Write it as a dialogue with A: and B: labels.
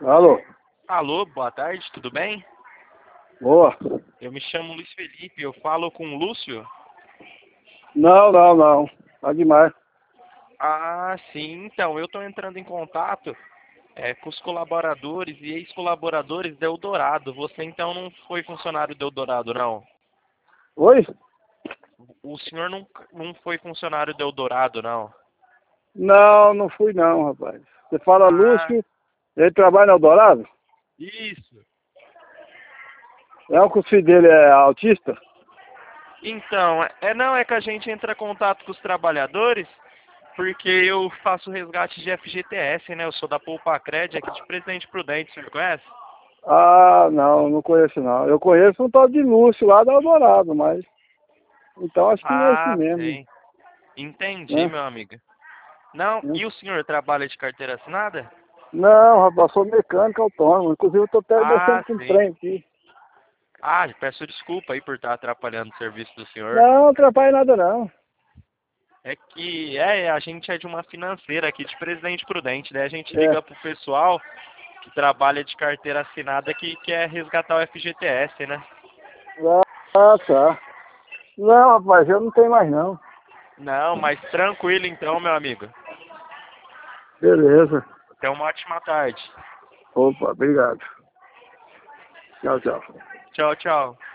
A: Alô?
B: Alô, boa tarde, tudo bem?
A: Boa.
B: Eu me chamo Luiz Felipe, eu falo com o Lúcio.
A: Não. Tá demais.
B: Ah, sim, então, eu estou entrando em contato com os colaboradores e ex-colaboradores da Eldorado. Você então não foi funcionário da Eldorado, não?
A: Oi?
B: O senhor não foi funcionário da Eldorado, não?
A: Não fui não, rapaz. Você fala
B: Ah,
A: Lúcio, ele trabalha no Eldorado?
B: isso.
A: É que o filho dele é autista?
B: Então, não, é que a gente entra em contato com os trabalhadores porque eu faço resgate de FGTS, né? Eu sou da Poupacred aqui de Presidente Prudente, o senhor conhece?
A: Ah, não conheço não. Eu conheço um tal de Lúcio lá do Eldorado, mas... Então acho que não é esse
B: Ah,
A: mesmo,
B: sim. Entendi,
A: né?
B: meu amigo. Não, e o senhor trabalha de carteira assinada?
A: Não, rapaz, sou mecânico autônomo. Inclusive eu tô até mexendo
B: Ah,
A: com
B: sim.
A: trem aqui.
B: Ah, peço desculpa aí por estar atrapalhando o serviço do senhor.
A: Não atrapalha nada não.
B: É que a gente é de uma financeira aqui de Presidente Prudente, né? A gente
A: É.
B: liga pro pessoal que trabalha de carteira assinada que quer resgatar o FGTS, né?
A: Ah, tá. Não, rapaz, eu não tenho mais não.
B: Não, mas tranquilo então, meu amigo.
A: Beleza.
B: Tenha uma ótima tarde.
A: Opa, obrigado. Tchau.
B: Tchau, tchau.